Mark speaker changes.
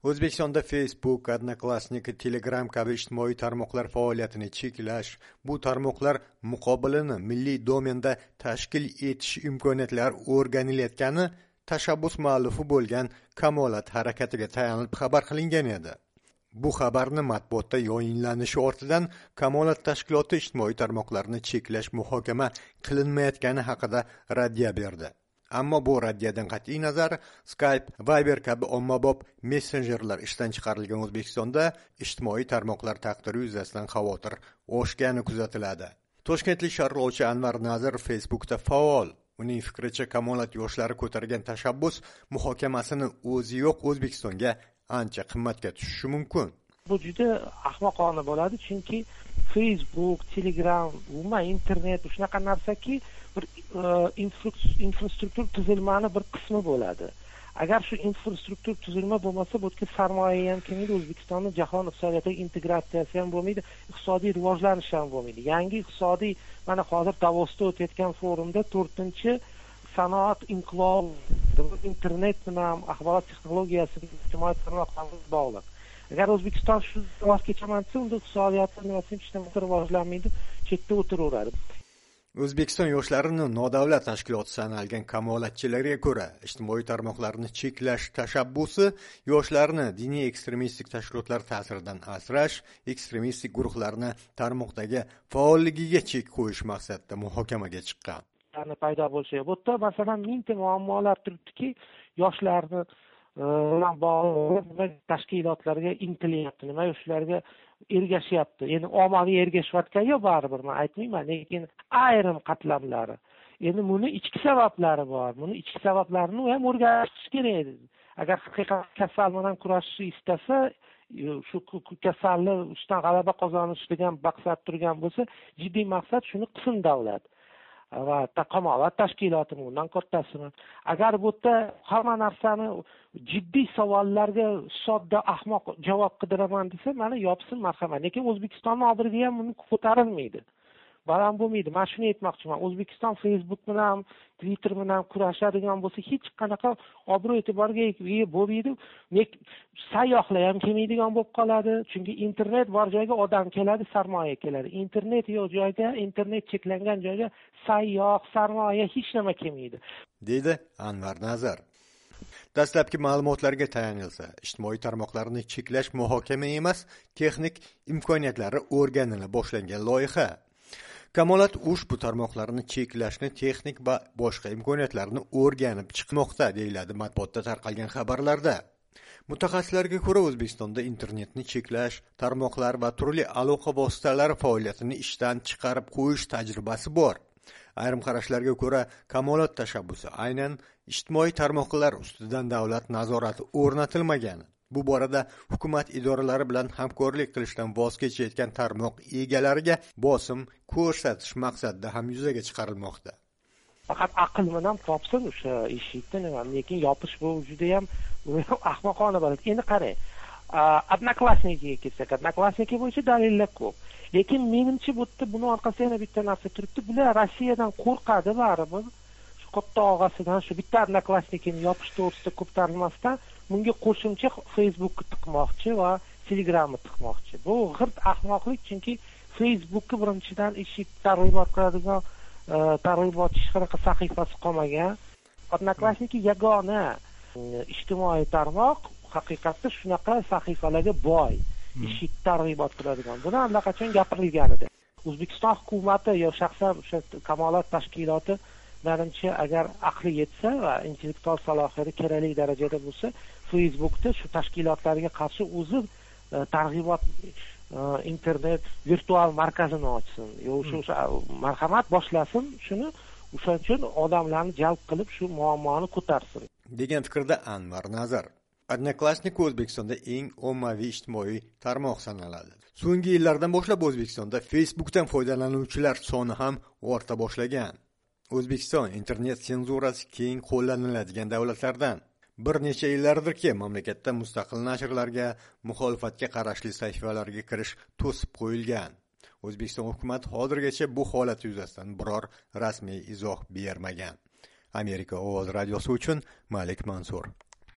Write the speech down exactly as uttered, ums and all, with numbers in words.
Speaker 1: O'zbekistonda Facebook, Odnoklassniki, Telegram kabi ijtimoiy tarmoqlar faoliyatini cheklash, bu tarmoqlar muqobilini milliy domenda tashkil etish imkoniyatlari o'rganilayotgani tashabbus muallifi bo'lgan Kamolat harakatiga tayanib xabar qilingan edi. Bu xabarni matbuotda yoyinlanishi ortidan Kamolat tashkiloti ijtimoiy tarmoqlarni cheklash muhokama qilinmayotgani haqida raddiya berdi. Ammo bu raddiyadan qat'iy nazar Skype, Viber kabi ommabop messenjerlar ishdan chiqarilgan O'zbekistonda ijtimoiy tarmoqlar taqdiri yuzasidan xavotir oshgani kuzatiladi. Toshkentlik sharhlovchi Anvar Nazir Facebookda faol. Uning fikricha, Kamolat yoshlari ko'targan tashabbus muhokamasini o'zi yo'q O'zbekistonga ancha qimmatga tushishi mumkin.
Speaker 2: Bu juda ahmoqona bo'ladi, chunki Facebook, Telegram, umuman internet shunaqa narsaki, bir infrastruktur tuzilmani bir qismi bo'ladi. Agar shu infrastruktur tuzilma bo'lmasa, bu yerga sarmoya ham kelmaydi, O'zbekistonning jahon iqtisodiyotiga integratsiyasi ham bo'lmaydi, iqtisodiy rivojlanish ham bo'lmaydi. Yangi iqtisodiy, mana hozir Davosda o'tayotgan forumda to'rtinchi sanoat inqilobi, internet bilan axborot texnologiyasi, ijtimoiy tarmoqlar bog'liq. Agar O'zbekiston shu voz kechaman desa, unda iqtisodiyoti nimasi hech rivojlanmaydi, chetda o'tiraveradi.
Speaker 1: O'zbekiston yoshlarini nodavlat tashkiloti sanalgan kamolatchilarga ko'ra, ijtimoiy tarmoqlarni cheklash tashabbusi yoshlarni diniy ekstremistik tashkilotlar ta'siridan asrash, ekstremistik guruhlarni tarmoqdagi faolligiga chek qo'yish maqsadida muhokamaga chiqqan.
Speaker 2: Yani paydo bo'lishi. Bu yerda masalan mingta muammolar turibdiki, yoshlarni bilan bog'liq tashkilotlarga intilyapti, nima shularga ergashyapti. Endi ommaviy ergashayotgan yo baribir, men aytmayman, lekin ayrim qatlamlari. Endi buni ichki sabablari bor. Buni ichki sabablarini ham o'rganish kerak. Agar haqiqatan kasal bilan kurashishni istasa, shu kasalni ustidan g'alaba qozonish degan maqsad turgan bo'lsa, jiddiy maqsad shuni qilsin davlat. Va Kamolat tashkiloti bundan kattasi. Agar bu yerda hamma narsani jiddiy savollarga sodda ahmoq javob qidiraman desa, mana yopsin marhamat. Lekin O'zbekistonning obrigi ham buni ko'tarilmaydi. Baland bo'lmaydi. Men shuni aytmoqchiman. O'zbekiston Facebook bilan, Twitter bilan kurashadigan bo'lsa, hech qanaqa obro' e'tiborga ega bo'lmaydi. Sayyohlar ham kelmaydigan bo'lib qoladi. Chunki internet bor joyga odam keladi, sarmoya keladi. Internet yo'q joyga, internet cheklangan joyga sayyoh, sarmoya hech nima kelmaydi,
Speaker 1: deydi Anvar Nazar. Dastlabki ma'lumotlarga tayanilsa, ijtimoiy tarmoqlarni cheklash muhokama emas, texnik imkoniyatlari o'rganila boshlangan loyiha. Kamolat ushbu tarmoqlarni cheklashni texnik va boshqa imkoniyatlarni o'rganib chiqmoqda, deyiladi matbuotda tarqalgan xabarlarda. Mutaxassislarga ko'ra, O'zbekistonda internetni cheklash, tarmoqlar va turli aloqa vositalari faoliyatini ishdan chiqarib qo'yish tajribasi bor. Ayrim qarashlarga ko'ra, Kamolat tashabbusi aynan ijtimoiy tarmoqlar ustidan davlat nazorati o'rnatilmagan. Bu borada hukumat idoralari bilan hamkorlik qilishdan voz kechayotgan tarmoq egalariga bosim ko'rsatish maqsadida ham yuzaga chiqarilmoqda.
Speaker 2: Faqat aql bilan topsin o'sha eshikni, nima, lekin yopish bu juda ham ahmoqona bo'ladi. Endi qarang, Odnoklassnikiga kelsak, Odnoklassniki bo'yicha dalillar ko'p. Lekin menimcha bu yerda buni orqasida yana bitta narsa turibdi. Bular Rossiyadan qo'rqadi baribir. Shu katta og'asidan shu bitta Odnoklassnikini yopish to'g'risida ko'tarilmasdan bunga qo'shimcha Facebookni tiqmoqchi va Telegramni tiqmoqchi. Bu g'irt ahmoqlik, chunki Facebookni birinchidan ishib targ'ibot qiladigan targ'ibotchi hech qanaqa sahifasi qolmagan. Odnoklassniki yagona ijtimoiy tarmoq haqiqatda shunaqa sahifalarga boy, ishib targ'ibot qiladigan. Buni allaqachon gapirilgan edi. O'zbekiston hukumati yo shaxsan o'sha Kamolat tashkiloti menimcha agar aqli yetsa va intellektual salohiyati kerakli darajada bo'lsa, Facebookda shu tashkilotlarga qarshi o'zi targ'ibot internet virtual markazini ochsin. Yo'q, shu marhamat boshlasin, shuni o'shaning uchun odamlarni jalb qilib shu muammoni ko'tarsin,
Speaker 1: degan fikrda Anvar Nazar. Odnoklassnik O'zbekistonda eng ommaviy ijtimoiy tarmoq sanaladi. So'nggi yillardan boshlab O'zbekistonda Facebookdan foydalanuvchilar soni ham orta boshlagan. O'zbekiston internet senzurasi keng qo'llaniladigan davlatlardan. Bir necha yillardirki, mamlakatda mustaqil nashrlarga, muxolifatga qarashli sahifalarga kirish to'sib qo'yilgan. O'zbekiston hukumati hozirgacha bu holat yuzasidan biror rasmiy izoh bermagan. Amerika Ovoz radiosi uchun Malik Mansur.